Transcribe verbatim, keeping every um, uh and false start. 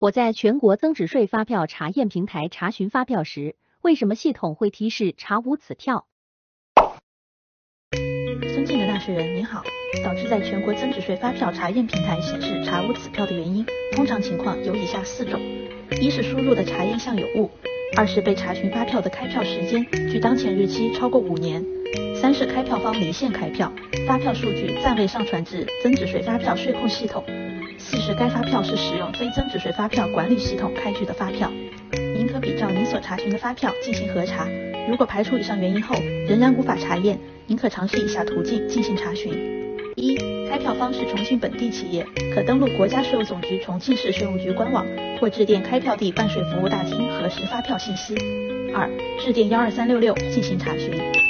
我在全国增值税发票查验平台查询发票时，为什么系统会提示查无此票？ 尊敬的纳税人您好，导致在全国增值税发票查验平台显示查无此票的原因，通常情况有以下四种：一是输入的查验项有误；二是被查询发票的开票时间距当前日期超过五年；三是开票方离线开票，发票数据暂未上传至增值税发票税控系统；四是该发票是使用非增值税发票管理系统开具的发票。您可比照您所查询的发票进行核查，如果排除以上原因后仍然无法查验，您可尝试以下途径进行查询：一、开票方是重庆本地企业，可登录国家税务总局重庆市税务局官网，或致电开票地办税服务大厅核实发票信息；二、致电幺二三六六进行查询。